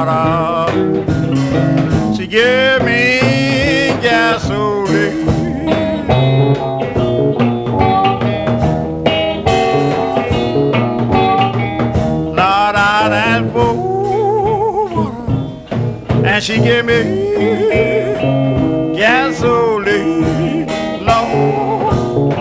water. She give me gasoline. Lord, I asked for water, and she give me gasoline.